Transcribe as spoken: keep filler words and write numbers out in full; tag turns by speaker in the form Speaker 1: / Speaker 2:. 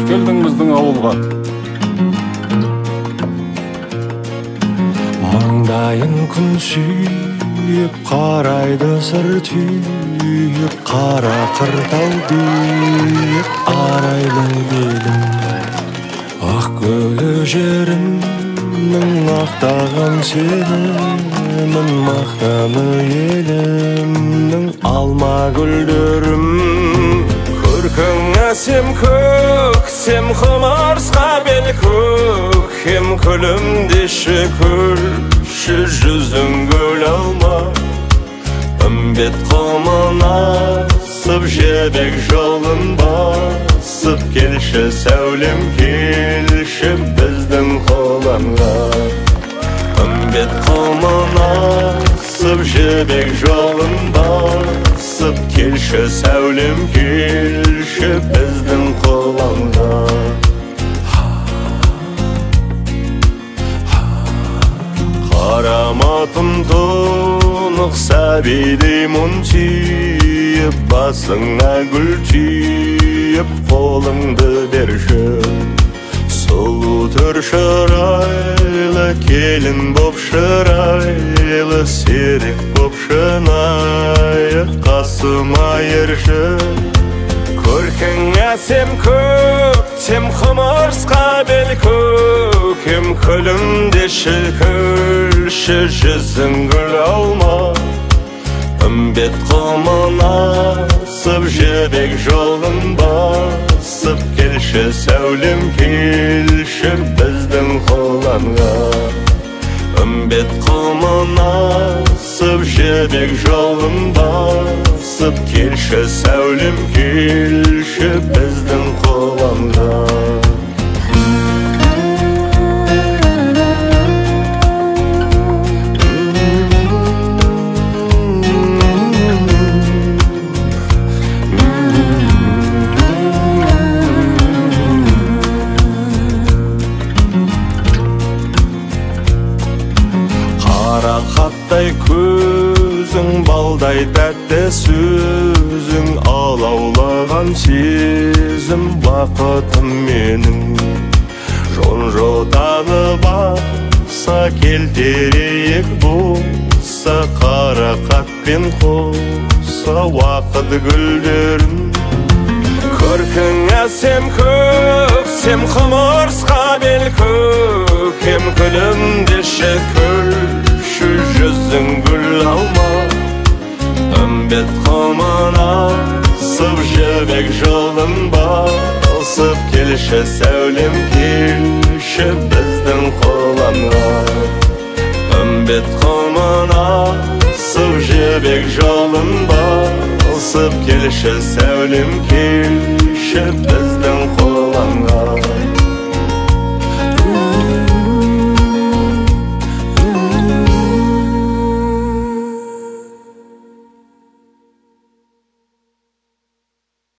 Speaker 1: келдің біздің ауылға.
Speaker 2: Маңдайын күн сүйіп, қарайды сыр түйіп, қара қыртау биік арайлы белім. Ақ көлі жерімнің ақтаған сенімін, мақтаны елімнің алма гүлдерім. Көркің әсем көксем құмарсқа бел көкем, күлімдеші күлші жүзің гүл алма. Үмбет құмын асып, жебек жолын басып, келші сәулем келші біздің қоланға. Үмбет құмын асып, жебек жолын басып, келші сәулем келші біздің қоланға. Қараматым тұнық сәбидей мұн түйіп, басыңа гүл түйіп, қолыңды берші. Сұлу түр шырайлы, келін боп шырайлы, серік боп шынайы, қасыма ерші. Көркің әсем көктем құмырсқа бел көкем, күлімдеші күлші жүзің гүл алма. Үмбет құмын асып, жебек жолын басып, келші сәулем келші біздің қоланға. Үмбет құмын асып, жебек жолын басып, келші сәулем келші біздің қоланға. Қарақаттай көзің, балдай тәтті сөзің, алаулаған сезім бақытым менің. Жон-жотаны баса, келтерейік болса, қарақатпен қоса уақыт гүлдерін. Көркің әсем көксем құмырсқа бел көкем, күлімдеші күлші жүзің гүл алма. Үмбет құмын асып, жібек жолын басып, келші сәулем келші біздің қоланға. Үмбет құмын асып, жібек жолын басып, келші сәулем келші біздің қоланға.